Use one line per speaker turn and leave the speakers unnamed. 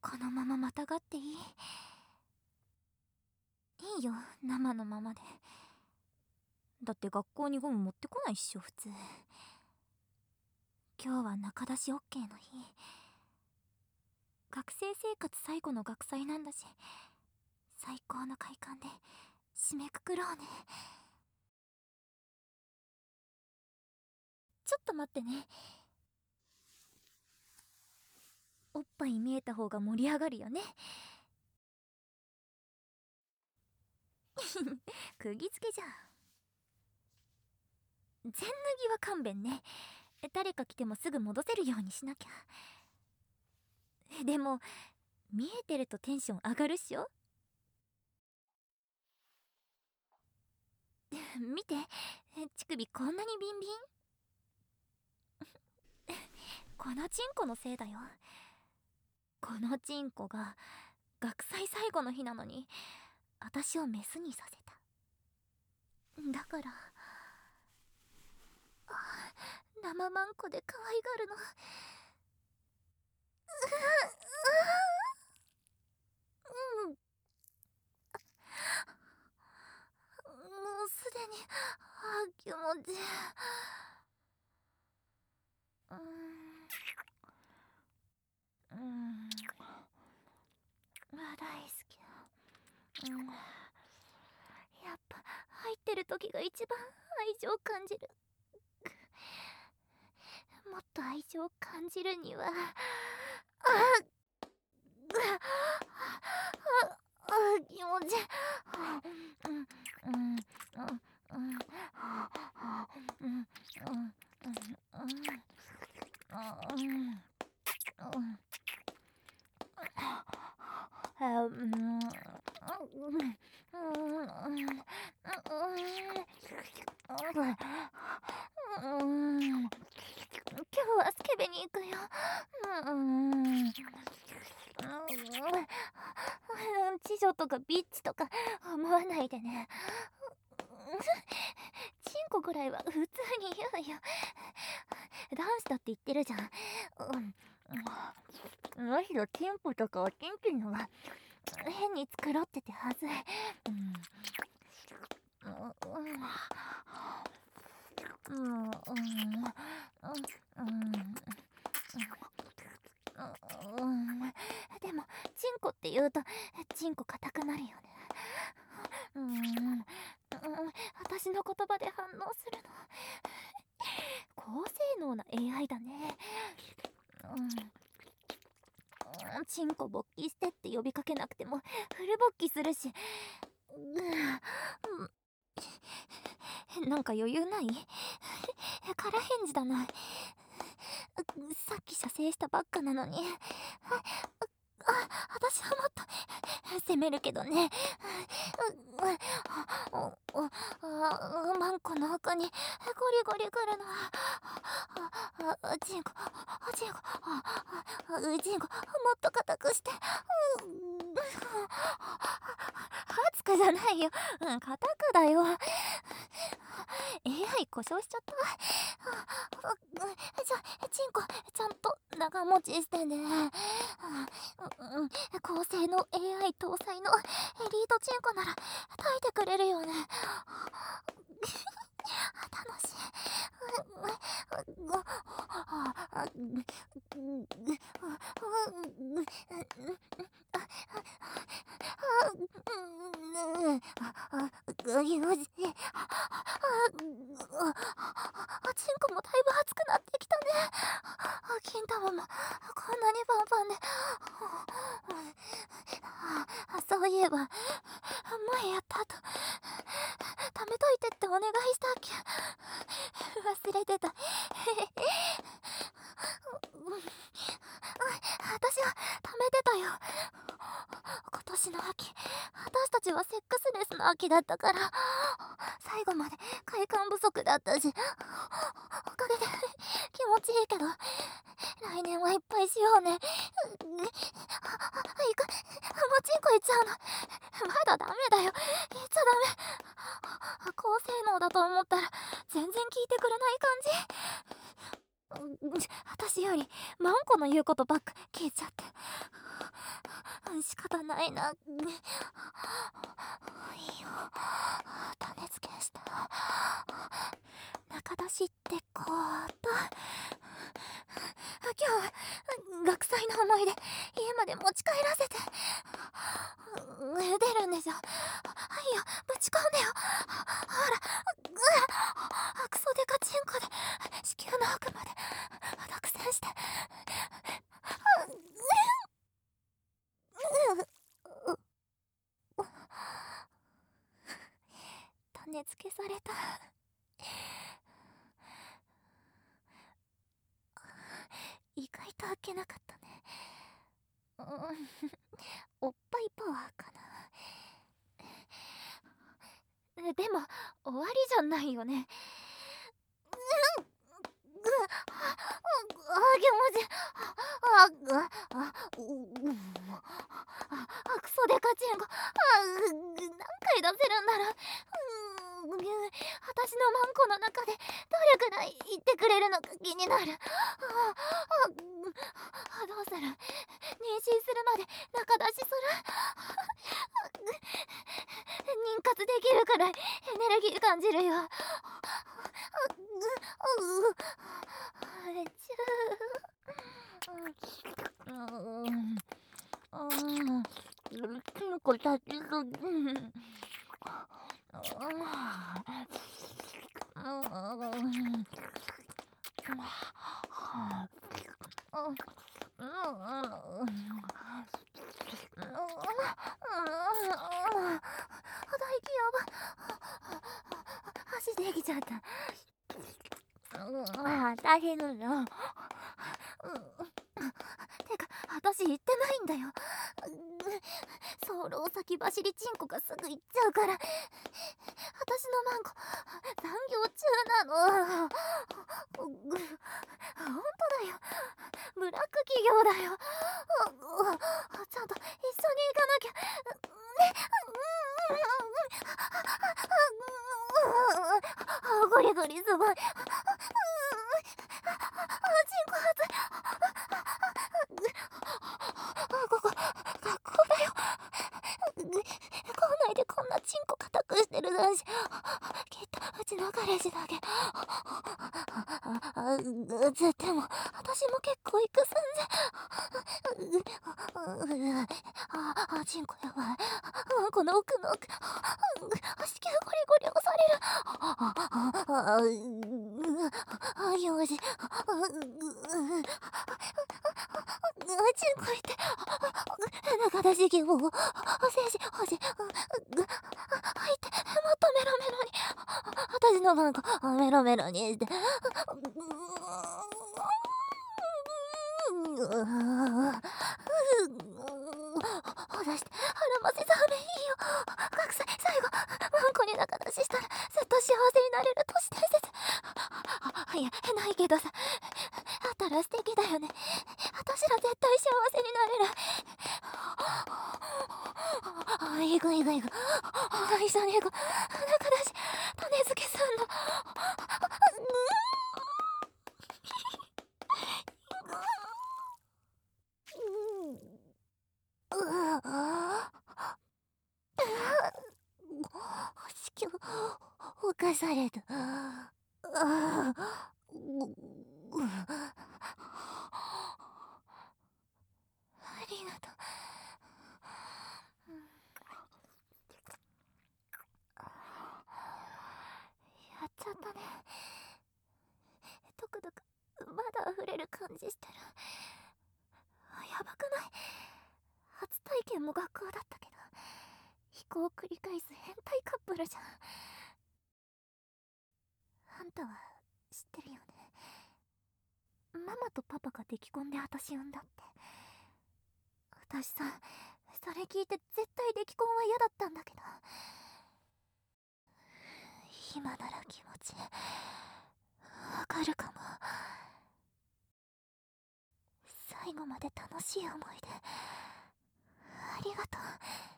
このまままたがっていい？いいよ、生のままで。だって学校にゴム持ってこないっしょ、普通。今日は中出し OK の日。学生生活最後の学祭なんだし、最高の快感で締めくくろうね。ちょっと待ってね。おっぱい見えた方が盛り上がるよね。釘付けじゃん。全脱ぎは勘弁ね。誰か来てもすぐ戻せるようにしなきゃ。でも見えてるとテンション上がるっしょ。見て、乳首こんなにビンビン。このチンコのせいだよ。このチンコが学祭最後の日なのに私をメスにさせた。だから生マンコで可愛がるの。うん、もうすでに気持ち大好き。やっぱ入ってる時が一番愛情感じる。もっと愛情感じるには気持ち今日はスケベに行くよ。知女とかビッチとか思わないでね。チンコぐらいは普通に言うよ。男子だって言ってるじゃん。むしろチンポとかおちんちんのは変に繕っててはずい。でもチンコって言うとチンコ硬くなるよね。私の言葉で反応するの高性能な AI だね。チンコ勃起してって呼びかけなくてもフル勃起するし。なんか余裕ない？空返事だな。さっき射精したばっかなのに。私はもっと攻めるけどね。マンコの奥にゴリゴリくるのはチンコチンコチンコもっと硬くして。熱くじゃないよ、硬くだよ。AI 故障しちゃった。じゃあチンコちゃんと長持ちしてね。高性能 AI 搭載のエリートチンコなら耐えてくれるよね。楽しい。チンコもだいぶ熱くなってきたね。金玉もこんなにパンパンで。そういえば前やった後貯めといてってお願いしたっけ。忘れてた。私は貯めてたよ。今年の秋、私たちはセックスレスの秋だったから、最後まで快感不足だったし、おかげで気持ちいいけど、来年はいっぱいしようね。いく、もうチンコいっちゃうの。まだダメだよ。言っちゃダメ。高性能だと思ったら全然聞いてくれない感じ。私よりマンコの言うことばっか聞いちゃって。 仕方ないな。いいよ。種付けした。中出しってこーっと。今日は学祭の思い出家まで持ち帰らせて。出るんでしょ。はいよ、ぶち込んでよ。ほら、クソデカチンコで子宮の奥まで独占して。種付けされた。意外と開けなかったね。おっぱいパワーかな。でも終わりじゃないよね。気持ちクソデカチンコ。何回出せるんだろう。私のマンコの中でどれくらい言ってくれるのか気になる。どうする？妊娠するまで中出しする？妊活できるくらいエネルギー感じるよ。こたち足できちゃった。大変だよ。てか私言ってないんだよ。早漏先走りチンコがすぐ行っちゃうから。私のマンコ残業中なの。本当だよ、ブラック企業だよ。ちゃんと一緒に行かなきゃ。ゴリゴリすごい。チンコ熱い。ここ学校だよ。校内でこんなチンコ固くしてる男子きっとうちの彼氏だけ。でも私も結構行く寸前。チンコやばい。この奥の奥子宮ゴリゴリ押される。よし。チンコいって中出し気を精子欲しい。入ってもっとメロメロに。私のマンコメロメロにして。ほだして腹ませさめいいよ。学祭最後マンコに中出ししたらずっと幸せになれる都市伝説。いやないけどさ、あったら素敵だよね。私ら絶対幸せになれる。行く行く行く。一緒に行く。中出し種付けすんの。子宮犯された。ありがとう。やっちゃったね。とくとくまだ溢れる感じしてる。やばくない？初体験も学校だったけど飛行を繰り返す変態カップルじゃん。あんたは知ってるよね。ママとパパが出来婚で私産んだって。私さ、それ聞いて絶対出来婚は嫌だったんだけど、今なら気持ちわかるかも。最後まで楽しい思い出ありがとう。